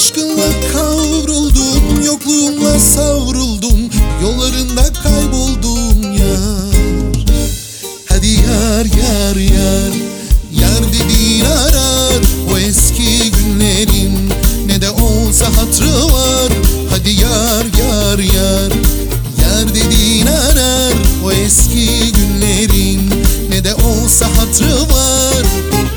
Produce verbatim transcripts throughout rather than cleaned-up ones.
Aşkınla kavruldum, yokluğunla savruldum, yollarında kayboldum yar. Hadi yar yar yar, yar dediğin arar o eski günlerin, ne de olsa hatrı var. Hadi yar yar yar, yar dediğin arar o eski günlerin, ne de olsa hatrı var.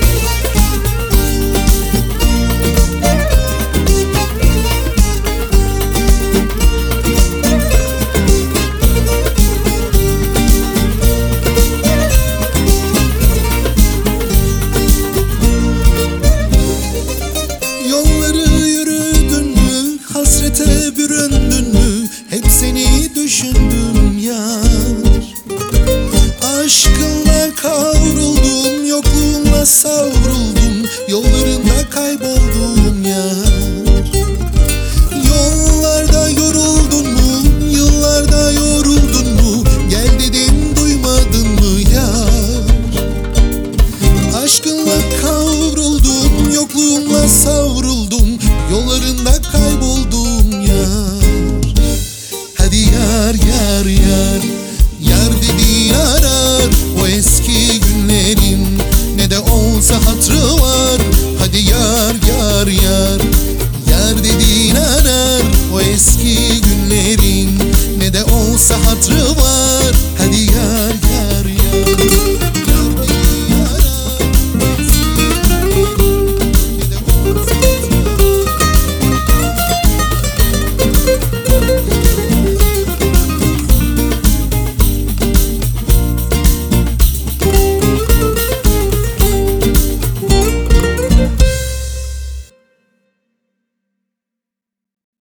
Hasrete büründün mü? Hep seni düşündüm yar. Aşkınla kavruldum, yokluğunla savruldum, yollarında kayboldum yar. Yollarda yoruldun mu? Yıllarda yoruldun mu? Gel dedim duymadın mı yar? Aşkınla kavruldum, yokluğunla savruldum, yollarında kayboldum yar. Hadi yar yar yar, yar dediğin arar o eski günlerin, ne de olsa hatrı var. Hadi yar yar yar, yar dediğin arar o eski günlerin, ne de olsa hatrı